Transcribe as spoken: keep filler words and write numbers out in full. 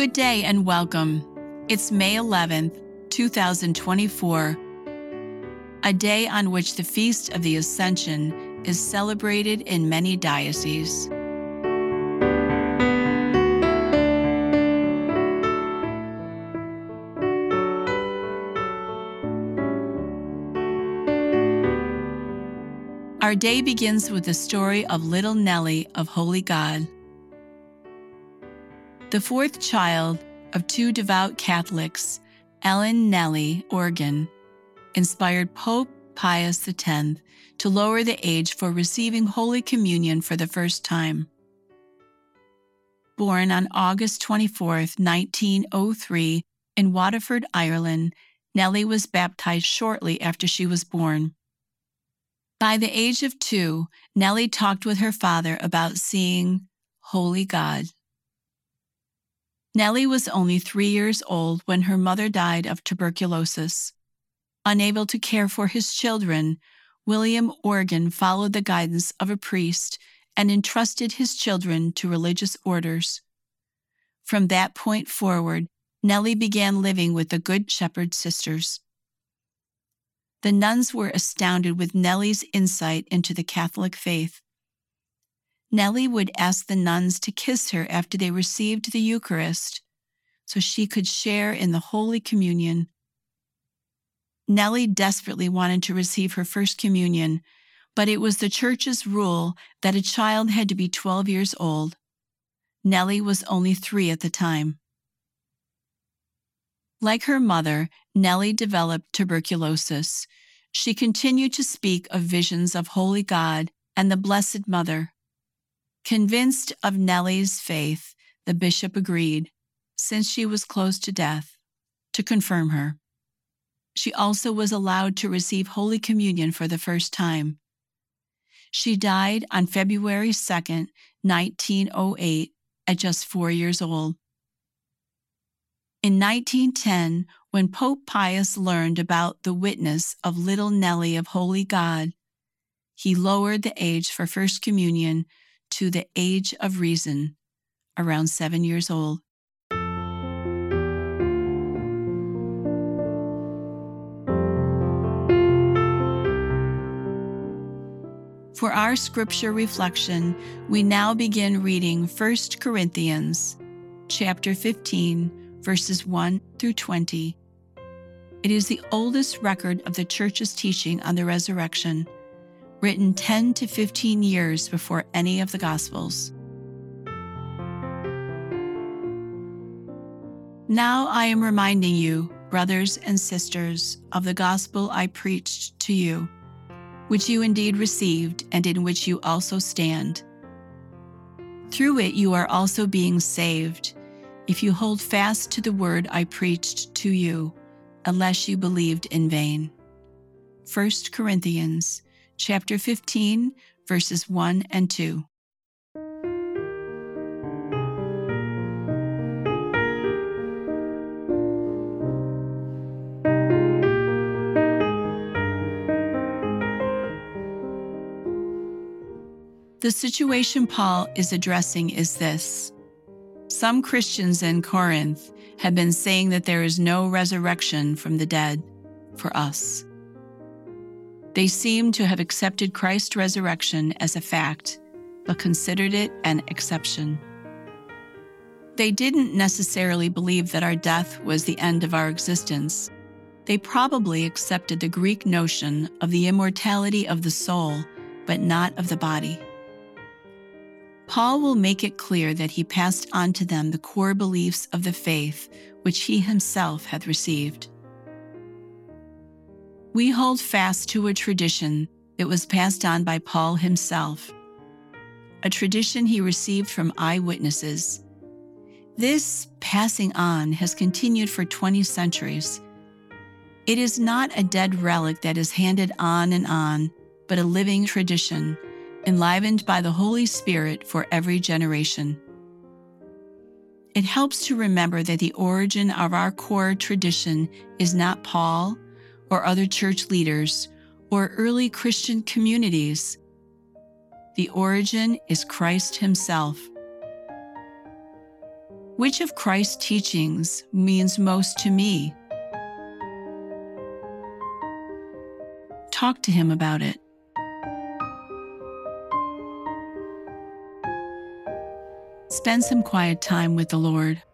Good day and welcome. It's May eleventh, two thousand twenty-four, a day on which the Feast of the Ascension is celebrated in many dioceses. Our day begins with the story of little Nellie of Holy God. The fourth child of two devout Catholics, Ellen Nellie Organ, inspired Pope Pius X to lower the age for receiving Holy Communion for the first time. Born on August twenty-fourth, nineteen oh three, in Waterford, Ireland, Nellie was baptized shortly after she was born. By the age of two, Nellie talked with her father about seeing Holy God. Nellie was only three years old when her mother died of tuberculosis. Unable to care for his children, William Organ followed the guidance of a priest and entrusted his children to religious orders. From that point forward, Nellie began living with the Good Shepherd Sisters. The nuns were astounded with Nellie's insight into the Catholic faith. Nellie would ask the nuns to kiss her after they received the Eucharist so she could share in the Holy Communion. Nellie desperately wanted to receive her first communion, but it was the Church's rule that a child had to be twelve years old. Nellie was only three at the time. Like her mother, Nellie developed tuberculosis. She continued to speak of visions of Holy God and the Blessed Mother. Convinced of Nellie's faith, the bishop agreed, since she was close to death, to confirm her. She also was allowed to receive Holy Communion for the first time. She died on February second, nineteen oh eight, at just four years old. In nineteen ten, when Pope Pius learned about the witness of little Nellie of Holy God, he lowered the age for First Communion to the age of reason, around seven years old. For our scripture reflection, we now begin reading First Corinthians, chapter fifteen, verses one through twenty. It is the oldest record of the Church's teaching on the resurrection, written ten to fifteen years before any of the Gospels. Now I am reminding you, brothers and sisters, of the gospel I preached to you, which you indeed received and in which you also stand. Through it you are also being saved, if you hold fast to the word I preached to you, unless you believed in vain. First Corinthians chapter fifteen, verses one and two. The situation Paul is addressing is this. Some Christians in Corinth have been saying that there is no resurrection from the dead for us. They seem to have accepted Christ's resurrection as a fact, but considered it an exception. They didn't necessarily believe that our death was the end of our existence. They probably accepted the Greek notion of the immortality of the soul, but not of the body. Paul will make it clear that he passed on to them the core beliefs of the faith which he himself had received. We hold fast to a tradition that was passed on by Paul himself, a tradition he received from eyewitnesses. This passing on has continued for twenty centuries. It is not a dead relic that is handed on and on, but a living tradition, enlivened by the Holy Spirit for every generation. It helps to remember that the origin of our core tradition is not Paul or other church leaders or early Christian communities. The origin is Christ himself. Which of Christ's teachings means most to me? Talk to him about it. Spend some quiet time with the Lord.